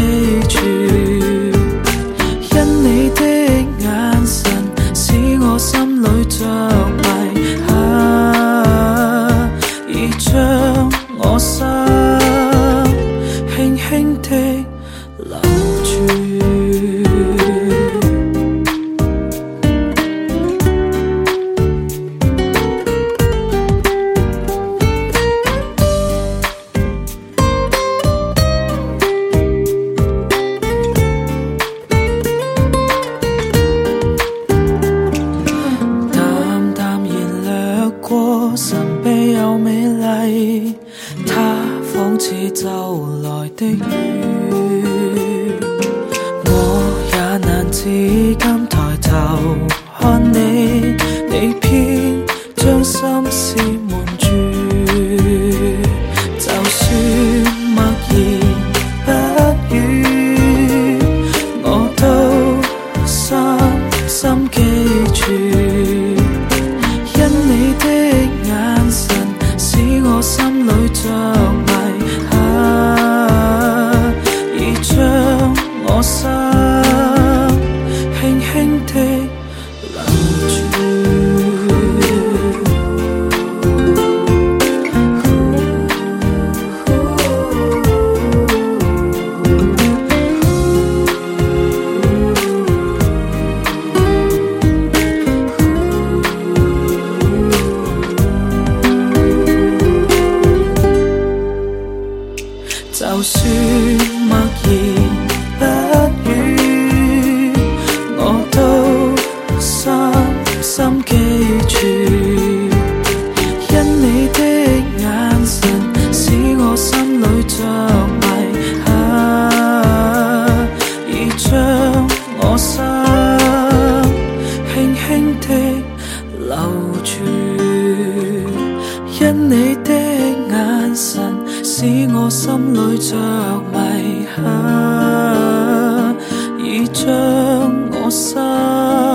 住，因你的眼神使我心裏着迷，已將我心輕輕地留住。神秘又美麗，它仿似就來的雨，我也難至今抬頭看你，你偏將心事瞞住，就算默然不語，我都深深記住，因你的眼神使我心裏着迷，已將我心輕輕地留住。就算默然不語，我都深深記住，因你的眼神使我心裏着迷，已將我心輕輕地留住，因你的眼神使我心裏着迷，已將我心